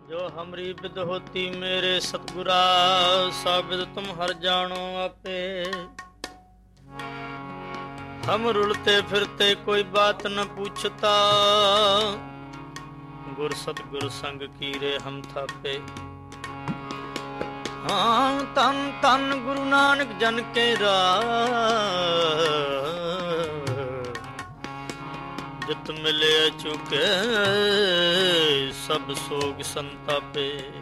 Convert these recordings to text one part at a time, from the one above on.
जो हमरी बिद होती मेरे सतगुरा, साबिद तुम हर जानो आपे। हम रुलते फिरते कोई बात न पूछता, गुर सतगुर संग कीरे हम थापे। हाँ तन तन गुरु नानक जन के जित मिले चुके सब सोग संतापे।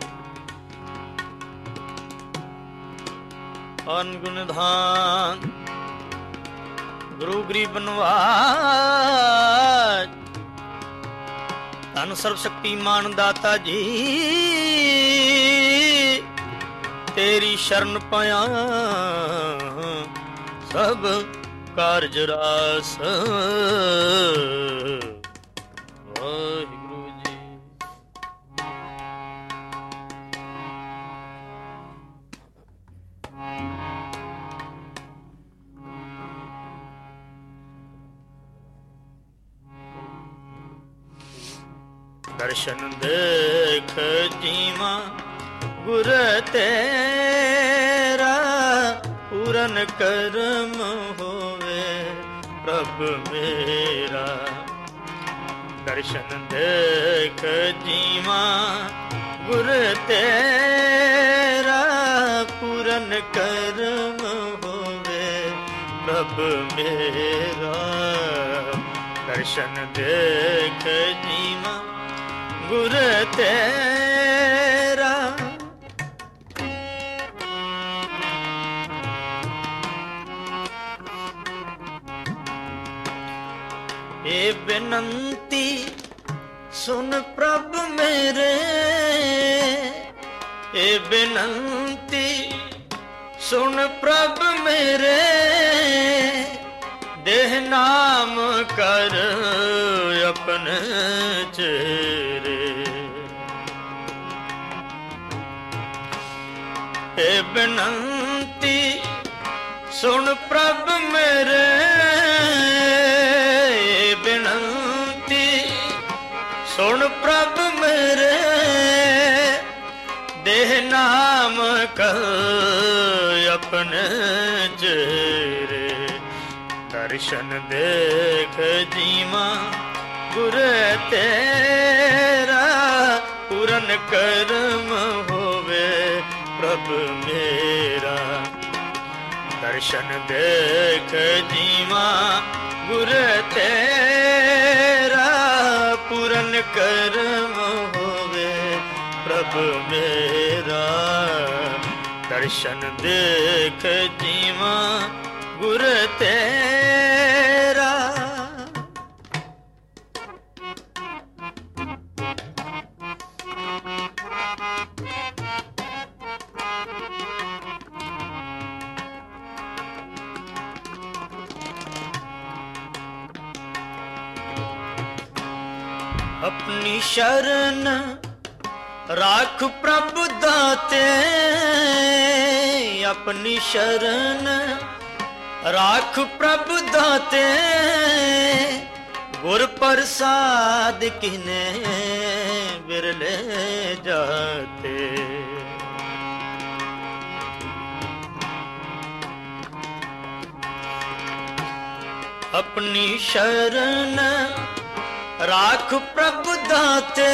अनगुण धान गुरु गरीब बनवाज, धन सर्व शक्तिमान दाता जी तेरी शरण पाया सब कारज रास। वाहिगुरु जी। दर्शन देख जीवा गुर तेरा, पूरन कर्म होवे प्रभ मेरा। दर्शन देख जीवा गुर तेरा, पूरन कर्म होवे प्रभ मेरा। दर्शन देख जीवा गुर तेरा। ए बिनंती सुन प्रभ मेरे, ए बिनंती सुन प्रभ मेरे। देह नाम कर अपने चेरे। ए बिनंती सुन प्रभ मेरे, बिनंती सुन प्रभ मेरे। देह नाम कर अपने चेरे। दर्शन देख जीवा गुर तेरा, पूरन कर्म होवे प्रभ मेरा। दर्शन देख जीवा गुर तेरा, पूरन कर्म होवे प्रभ मेरा। दर्शन देख जीवा गुर तेरा। अपनी शरण राख प्रभु दाते, अपनी शरण राख प्रभु दाते। गुर प्रसाद किने बिरले जाते। अपनी शरण राख प्रभु दाते,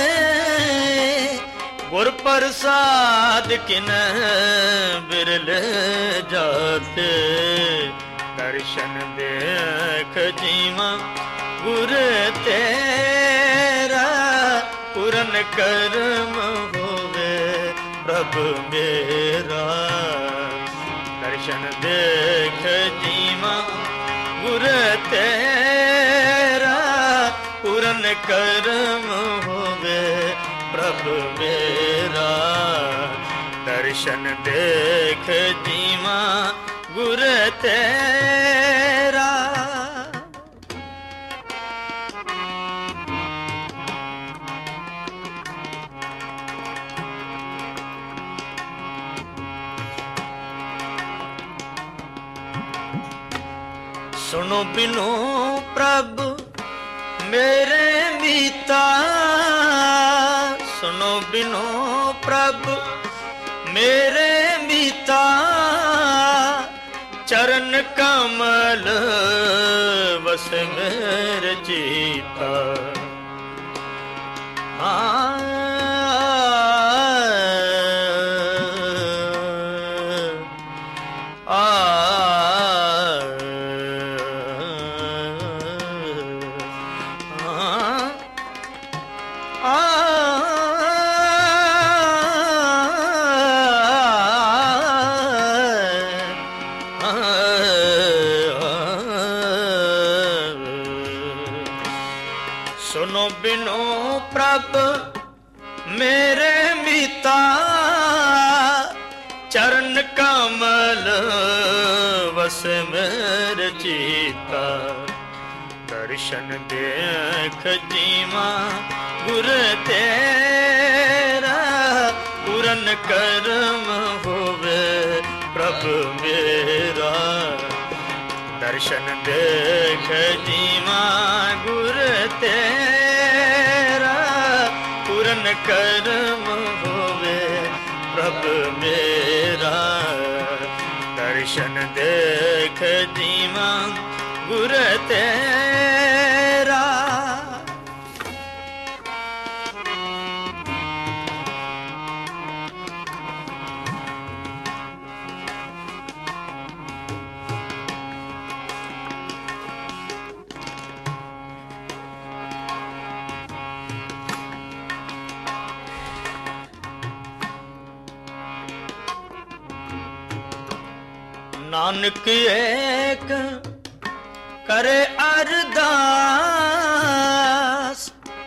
गुर प्रसाद किन बिरले जाते। दर्शन देख जीवा गुर तेरा, पूरन कर्म होवे प्रभ मेरा। दर्शन देख जीवा गुर तेरा, पूरन कर्म होवे प्रभ मेरा। दर्शन देख जीवा गुर तेरा। सुनो बिनो प्रभ मेरे मीता, ਸੁਨੋ ਬਿਨੋ ਪ੍ਰਭ ਮੇਰੇ ਮੀਤਾ, ਚਰਨ ਕਮਲ ਵਸ ਮੇਰ ਚੀਤਾ। ਸੁਨੋ ਬਿਨੋ ਪ੍ਰਭ ਮੇਰੇ ਮੀਤਾ, ਚਰਨ ਕਮਲ ਵਸ ਮੇਰ ਚੀਤਾ। ਦਰਸ਼ਨ ਦੇਖ ਜੀਵਾ ਗੁਰ ਤੇਰਾ, ਪੂਰਨ ਕਰਮ ਹੋਵੇ ਪ੍ਰਭ ਮੇਰਾ। ਦਰਸ਼ਨ ਦੇਖ ਜੀਵਾ ਗੁਰ ਤੇਰਾ, ਪੂਰਨ ਕਰਮ ਹੋਵੇ ਪ੍ਰਭ ਮੇਰਾ। ਦਰਸ਼ਨ ਦੇਖ ਜੀਵਾ ਗੁਰ ਤੇਰਾ। ਨਾਨਕ ਏਕ ਕਰੇ ਅਰਦਾਸ,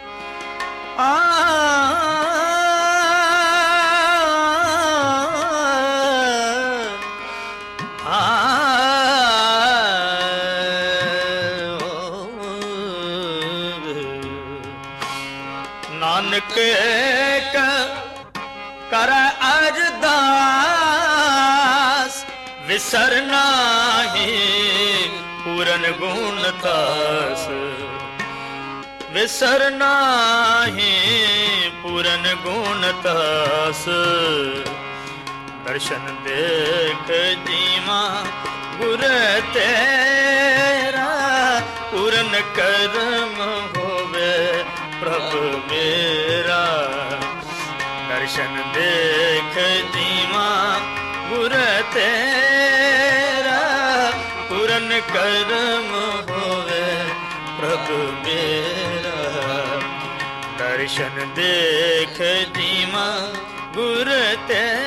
ਨਾਨਕ ਏਕ ਕਰੇ ਅਰਦਾਸ, ਵਿਸਰ ਨਾਹੀ ਪੂਰਨ ਗੁਣ ਤਾਸ। ਵਿਸਰ ਨਾਹੀ ਪੂਰਨ ਗੁਣ ਤਾਸ। ਦਰਸ਼ਨ ਦੇਖ ਜੀਵਾ ਗੁਰ ਤੇਰਾ, ਪੂਰਨ ਕਰਮ ਹੋਵੇ ਪ੍ਰਭ ਮੇਰਾ। ਦਰਸ਼ਨ ਦੇਖ ਜੀਵਾ ਗੁਰ ਤੇਰਾ, ਪੂਰਨ ਕਰਮ ਹੋਵੇ ਪ੍ਰਭ ਮੇਰਾ। ਦਰਸ਼ਨ ਦੇਖ ਜੀਵਾ ਗੁਰ ਤੇਰਾ।